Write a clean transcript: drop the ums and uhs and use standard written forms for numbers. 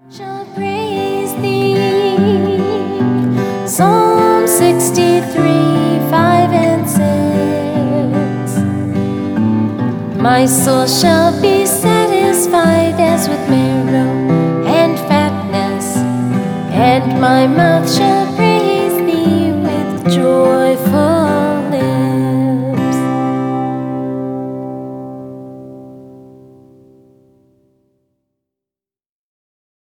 Shall praise thee. Psalm 63, 5 and 6. My soul shall be satisfied as with marrow and fatness, and my mouth shall